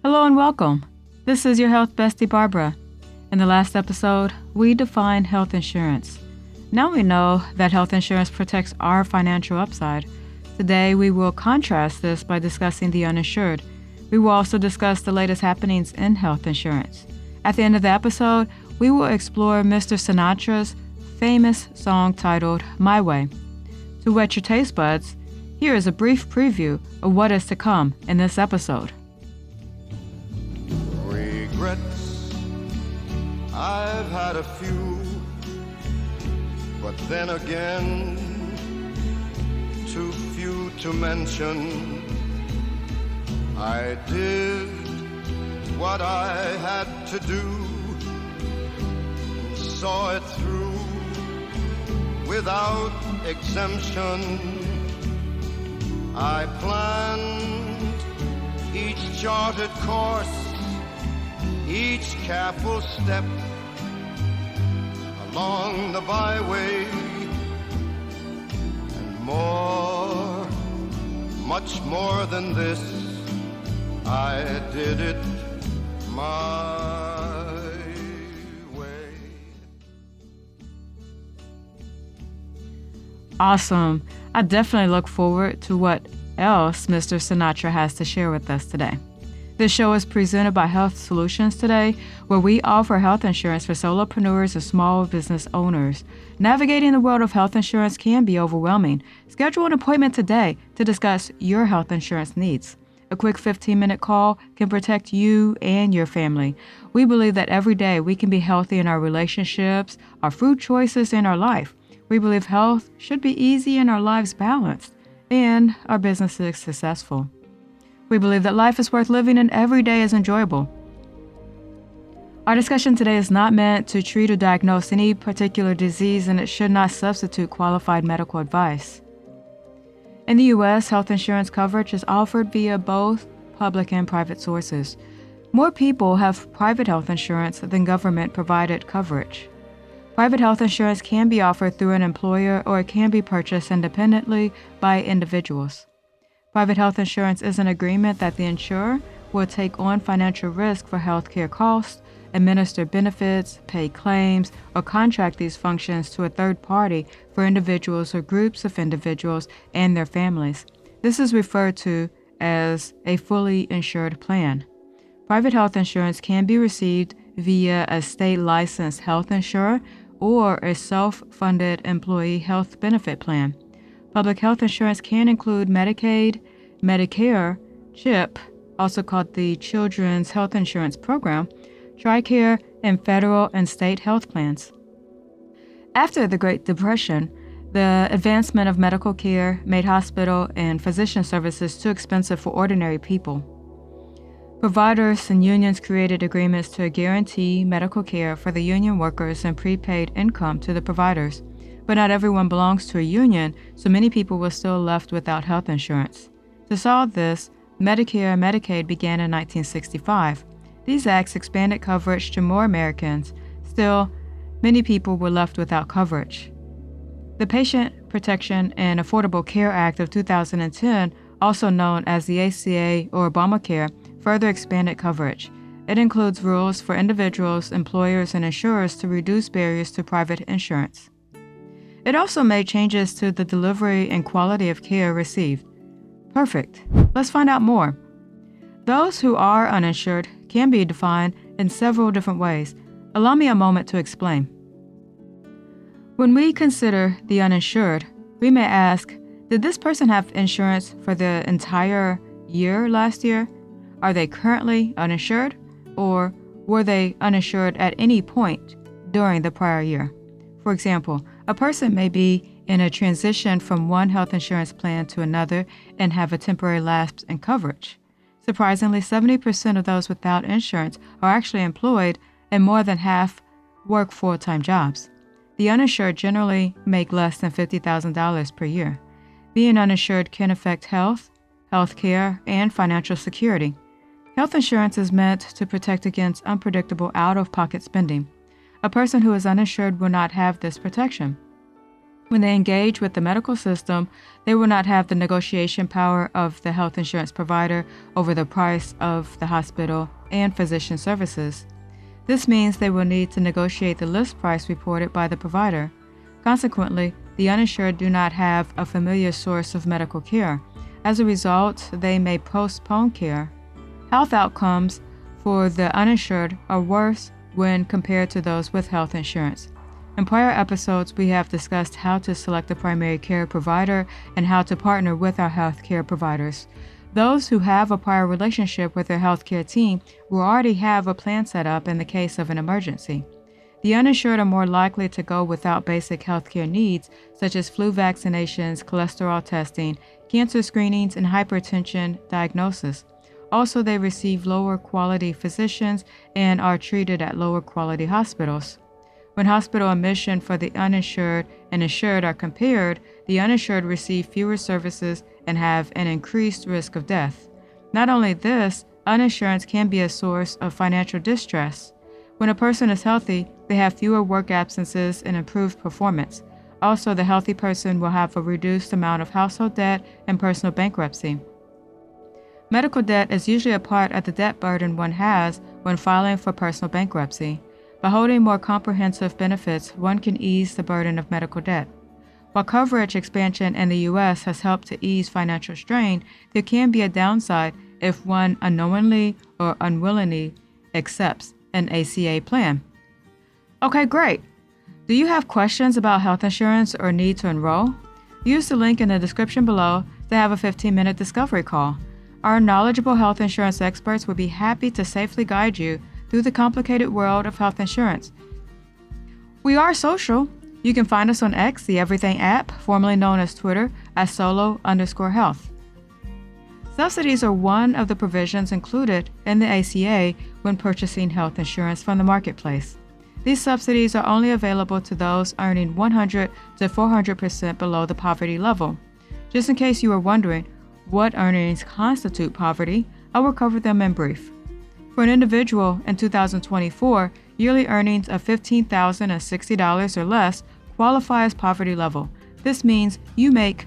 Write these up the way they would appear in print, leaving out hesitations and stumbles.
Hello and welcome. This is your health bestie, Barbara. In the last episode, we defined health insurance. Now we know that health insurance protects our financial upside. Today, we will contrast this by discussing the uninsured. We will also discuss the latest happenings in health insurance. At the end of the episode, we will explore Mr. Sinatra's famous song titled My Way. To whet your taste buds, here is a brief preview of what is to come in this episode. Regrets, I've had a few, but then again, too few to mention. I did what I had to do, saw it through without exemption. I planned each charted course, each careful step along the byway, and more, much more than this, I did it my way. Awesome. I definitely look forward to what else Mr. Sinatra has to share with us today. This show is presented by Health Solutions Today, where we offer health insurance for solopreneurs and small business owners. Navigating the world of health insurance can be overwhelming. Schedule an appointment today to discuss your health insurance needs. A quick 15-minute call can protect you and your family. We believe that every day we can be healthy in our relationships, our food choices, and our life. We believe health should be easy and our lives balanced, and our businesses successful. We believe that life is worth living and every day is enjoyable. Our discussion today is not meant to treat or diagnose any particular disease, and it should not substitute qualified medical advice. In the U.S., health insurance coverage is offered via both public and private sources. More people have private health insurance than government-provided coverage. Private health insurance can be offered through an employer, or it can be purchased independently by individuals. Private health insurance is an agreement that the insurer will take on financial risk for health care costs, administer benefits, pay claims, or contract these functions to a third party for individuals or groups of individuals and their families. This is referred to as a fully insured plan. Private health insurance can be received via a state-licensed health insurer or a self-funded employee health benefit plan. Public health insurance can include Medicaid, Medicare, CHIP, also called the Children's Health Insurance Program, TRICARE, and federal and state health plans. After the Great Depression, the advancement of medical care made hospital and physician services too expensive for ordinary people. Providers and unions created agreements to guarantee medical care for the union workers and prepaid income to the providers. But not everyone belongs to a union, so many people were still left without health insurance. To solve this, Medicare and Medicaid began in 1965. These acts expanded coverage to more Americans. Still, many people were left without coverage. The Patient Protection and Affordable Care Act of 2010, also known as the ACA or Obamacare, further expanded coverage. It includes rules for individuals, employers, and insurers to reduce barriers to private insurance. It also made changes to the delivery and quality of care received. Perfect. Let's find out more. Those who are uninsured can be defined in several different ways. Allow me a moment to explain. When we consider the uninsured, we may ask, did this person have insurance for the entire year last year? Are they currently uninsured, or were they uninsured at any point during the prior year? For example, a person may be in a transition from one health insurance plan to another and have a temporary lapse in coverage. Surprisingly, 70% of those without insurance are actually employed, and more than half work full-time jobs. The uninsured generally make less than $50,000 per year. Being uninsured can affect health care, and financial security. Health insurance is meant to protect against unpredictable out-of-pocket spending. A person who is uninsured will not have this protection. When they engage with the medical system, they will not have the negotiation power of the health insurance provider over the price of the hospital and physician services. This means they will need to negotiate the list price reported by the provider. Consequently, the uninsured do not have a familiar source of medical care. As a result, they may postpone care. Health outcomes for the uninsured are worse when compared to those with health insurance. In prior episodes, we have discussed how to select a primary care provider and how to partner with our health care providers. Those who have a prior relationship with their healthcare team will already have a plan set up in the case of an emergency. The uninsured are more likely to go without basic healthcare needs such as flu vaccinations, cholesterol testing, cancer screenings, and hypertension diagnosis. Also, they receive lower quality physicians and are treated at lower quality hospitals. When hospital admission for the uninsured and insured are compared, the uninsured receive fewer services and have an increased risk of death. Not only this, uninsurance can be a source of financial distress. When a person is healthy, they have fewer work absences and improved performance. Also, the healthy person will have a reduced amount of household debt and personal bankruptcy. Medical debt is usually a part of the debt burden one has when filing for personal bankruptcy. By holding more comprehensive benefits, one can ease the burden of medical debt. While coverage expansion in the U.S. has helped to ease financial strain, there can be a downside if one unknowingly or unwillingly accepts an ACA plan. Okay, great. Do you have questions about health insurance or need to enroll? Use the link in the description below to have a 15-minute discovery call. Our knowledgeable health insurance experts will be happy to safely guide you through the complicated world of health insurance. We are social. You can find us on X, the Everything app, formerly known as Twitter, as solo_health. Subsidies are one of the provisions included in the ACA when purchasing health insurance from the marketplace. These subsidies are only available to those earning 100 to 400% below the poverty level. Just in case you are wondering what earnings constitute poverty, I will cover them in brief. For an individual in 2024, yearly earnings of $15,060 or less qualify as poverty level. This means you make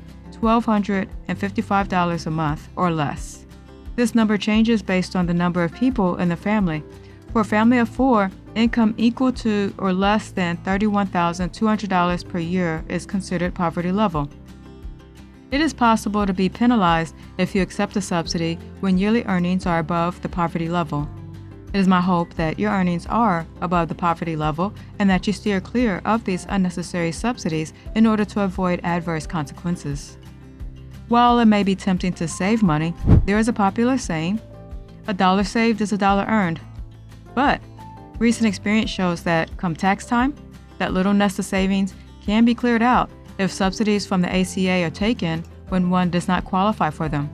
$1,255 a month or less. This number changes based on the number of people in the family. For a family of 4, income equal to or less than $31,200 per year is considered poverty level. It is possible to be penalized if you accept a subsidy when yearly earnings are above the poverty level. It is my hope that your earnings are above the poverty level and that you steer clear of these unnecessary subsidies in order to avoid adverse consequences. While it may be tempting to save money, there is a popular saying, "A dollar saved is a dollar earned." But recent experience shows that come tax time, that little nest of savings can be cleared out if subsidies from the ACA are taken when one does not qualify for them.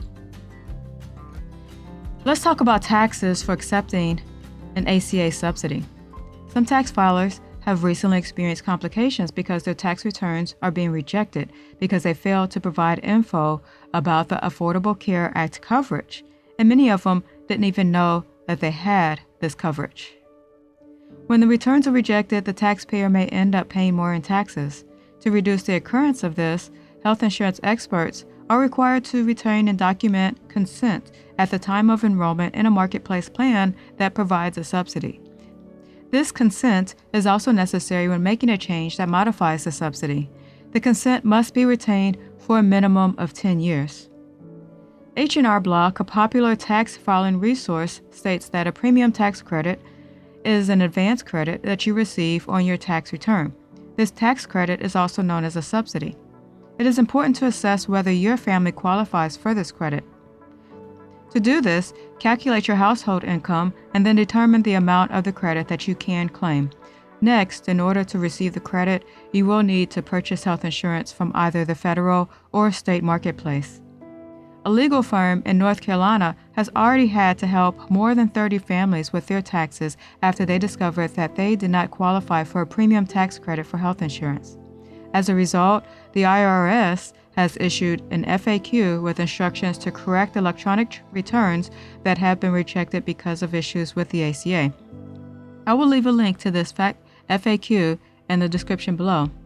Let's talk about taxes for accepting an ACA subsidy. Some tax filers have recently experienced complications because their tax returns are being rejected because they failed to provide info about the Affordable Care Act coverage, and many of them didn't even know that they had this coverage. When the returns are rejected, the taxpayer may end up paying more in taxes. To reduce the occurrence of this, health insurance experts are required to retain and document consent at the time of enrollment in a marketplace plan that provides a subsidy. This consent is also necessary when making a change that modifies the subsidy. The consent must be retained for a minimum of 10 years. H&R Block, a popular tax filing resource, states that a premium tax credit is an advance credit that you receive on your tax return. This tax credit is also known as a subsidy. It is important to assess whether your family qualifies for this credit. To do this, calculate your household income and then determine the amount of the credit that you can claim. Next, in order to receive the credit, you will need to purchase health insurance from either the federal or state marketplace. A legal firm in North Carolina has already had to help more than 30 families with their taxes after they discovered that they did not qualify for a premium tax credit for health insurance. As a result, the IRS has issued an FAQ with instructions to correct electronic returns that have been rejected because of issues with the ACA. I will leave a link to this FAQ in the description below.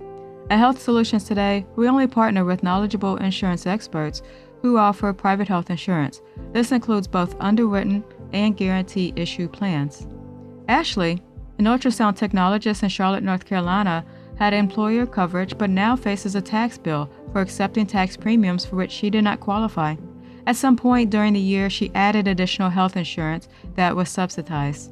At Health Solutions Today, we only partner with knowledgeable insurance experts who offer private health insurance. This includes both underwritten and guarantee issue plans. Ashley, an ultrasound technologist in Charlotte, North Carolina, had employer coverage but now faces a tax bill for accepting tax premiums for which she did not qualify. At some point during the year, she added additional health insurance that was subsidized.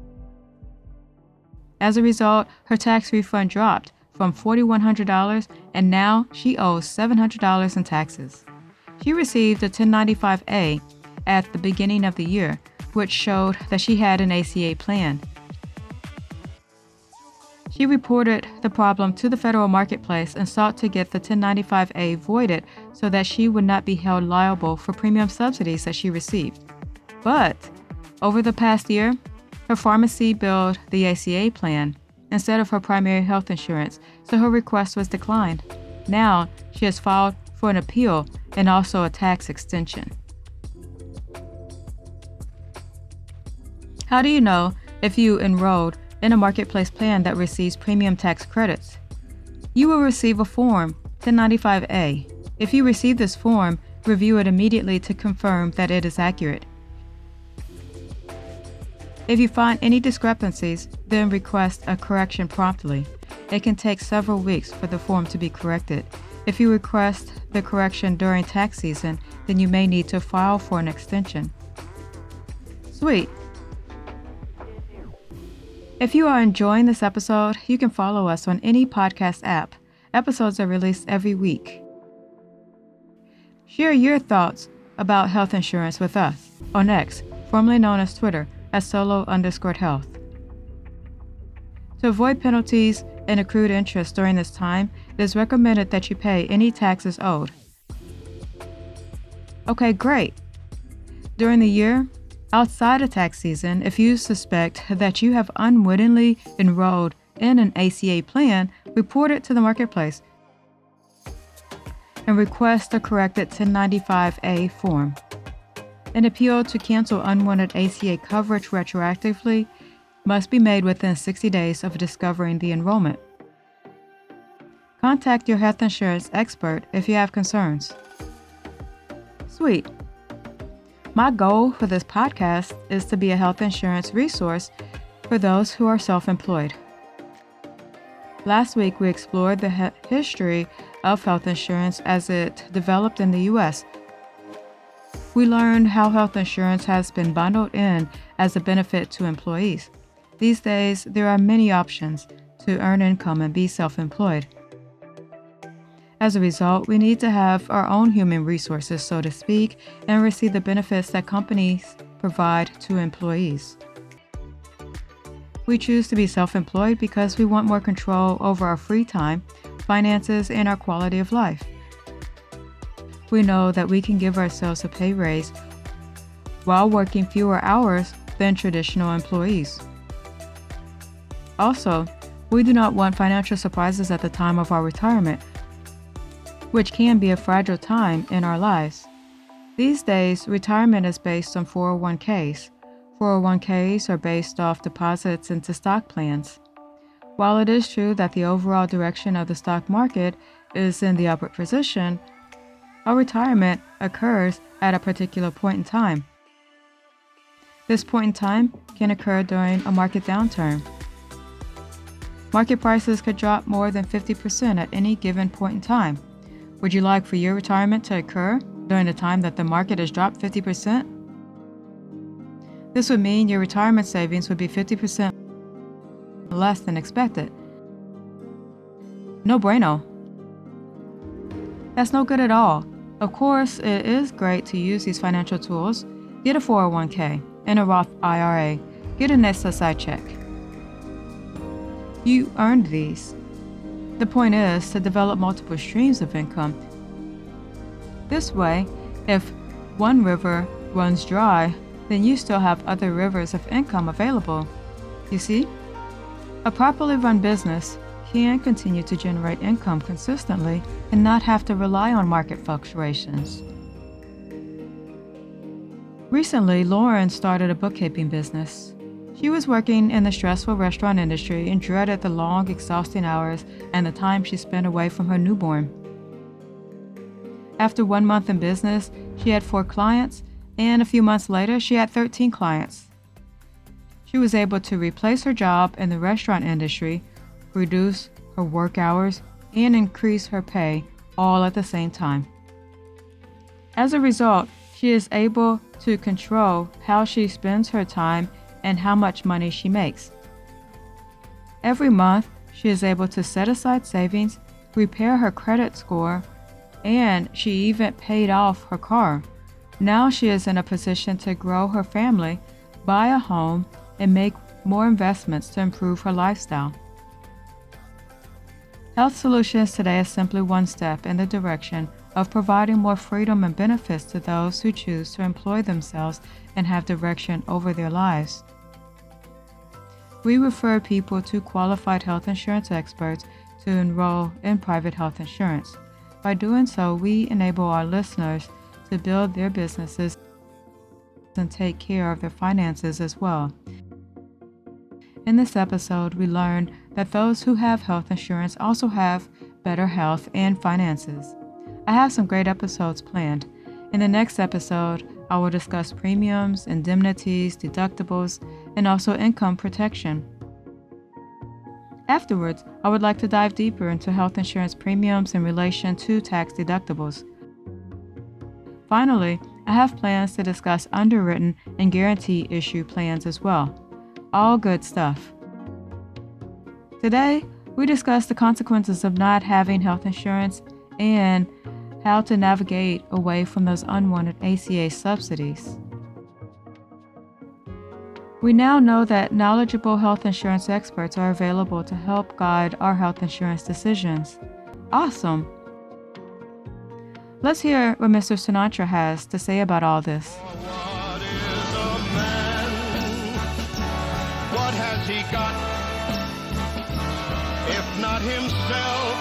As a result, her tax refund dropped from $4,100 and now she owes $700 in taxes. She received a 1095-A at the beginning of the year, which showed that she had an ACA plan. She reported the problem to the federal marketplace and sought to get the 1095-A voided so that she would not be held liable for premium subsidies that she received. But over the past year, her pharmacy billed the ACA plan instead of her primary health insurance, so her request was declined. Now, she has filed for an appeal and also a tax extension. How do you know if you enrolled in a marketplace plan that receives premium tax credits? You will receive a form, 1095-A. If you receive this form, review it immediately to confirm that it is accurate. If you find any discrepancies, then request a correction promptly. It can take several weeks for the form to be corrected. If you request the correction during tax season, then you may need to file for an extension. Sweet. If you are enjoying this episode, you can follow us on any podcast app. Episodes are released every week. Share your thoughts about health insurance with us on X, formerly known as Twitter, at @solo_health. To avoid penalties and accrued interest during this time, it is recommended that you pay any taxes owed. Okay, great. During the year, outside of tax season, if you suspect that you have unwittingly enrolled in an ACA plan, report it to the marketplace and request a corrected 1095-A form. An appeal to cancel unwanted ACA coverage retroactively must be made within 60 days of discovering the enrollment. Contact your health insurance expert if you have concerns. Sweet. My goal for this podcast is to be a health insurance resource for those who are self-employed. Last week, we explored the history of health insurance as it developed in the U.S. We learned how health insurance has been bundled in as a benefit to employees. These days, there are many options to earn income and be self-employed. As a result, we need to have our own human resources, so to speak, and receive the benefits that companies provide to employees. We choose to be self-employed because we want more control over our free time, finances, and our quality of life. We know that we can give ourselves a pay raise while working fewer hours than traditional employees. Also, we do not want financial surprises at the time of our retirement, which can be a fragile time in our lives. These days, retirement is based on 401ks. 401ks are based off deposits into stock plans. While it is true that the overall direction of the stock market is in the upward position, our retirement occurs at a particular point in time. This point in time can occur during a market downturn. Market prices could drop more than 50% at any given point in time. Would you like for your retirement to occur during the time that the market has dropped 50%? This would mean your retirement savings would be 50% less than expected. No bueno. That's no good at all. Of course, it is great to use these financial tools. Get a 401k and a Roth IRA. Get an SSI check. You earned these. The point is to develop multiple streams of income. This way, if one river runs dry, then you still have other rivers of income available. You see? A properly run business can continue to generate income consistently and not have to rely on market fluctuations. Recently, Lauren started a bookkeeping business. She was working in the stressful restaurant industry and dreaded the long, exhausting hours and the time she spent away from her newborn. After 1 month in business, she had 4 clients, and a few months later, she had 13 clients. She was able to replace her job in the restaurant industry, reduce her work hours, and increase her pay all at the same time. As a result, she is able to control how she spends her time and how much money she makes. Every month, she is able to set aside savings, repair her credit score, and she even paid off her car. Now she is in a position to grow her family, buy a home, and make more investments to improve her lifestyle. Health Solutions today is simply one step in the direction of providing more freedom and benefits to those who choose to employ themselves and have direction over their lives. We refer people to qualified health insurance experts to enroll in private health insurance. By doing so, we enable our listeners to build their businesses and take care of their finances as well. In this episode, we learn that those who have health insurance also have better health and finances. I have some great episodes planned. In the next episode, I will discuss premiums, indemnities, deductibles, and also income protection. Afterwards, I would like to dive deeper into health insurance premiums in relation to tax deductibles. Finally, I have plans to discuss underwritten and guarantee issue plans as well. All good stuff. Today, we discuss the consequences of not having health insurance and how to navigate away from those unwanted ACA subsidies. We now know that knowledgeable health insurance experts are available to help guide our health insurance decisions. Awesome! Let's hear what Mr. Sinatra has to say about all this. What is a man? What has he got? If not himself,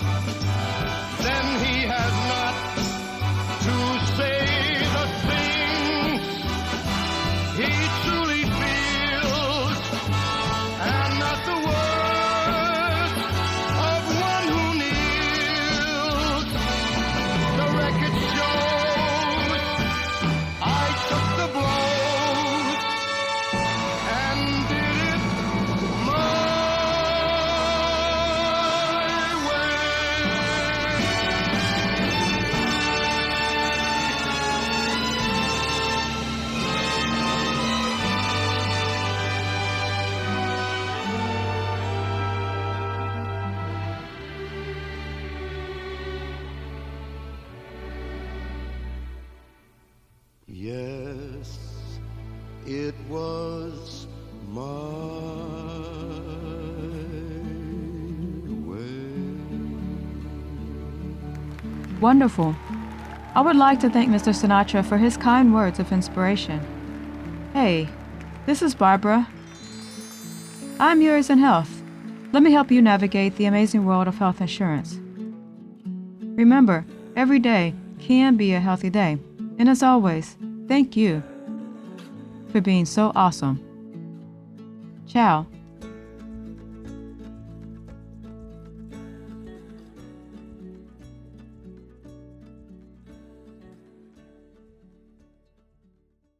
then he has not to say the things he truly feels, and not the words of one who kneels. The record shows I took the blows and did it my way. Yes, it was my way. Wonderful. I would like to thank Mr. Sinatra for his kind words of inspiration. Hey, this is Barbara. I'm yours in health. Let me help you navigate the amazing world of health insurance. Remember, every day can be a healthy day. And as always, thank you for being so awesome. Ciao.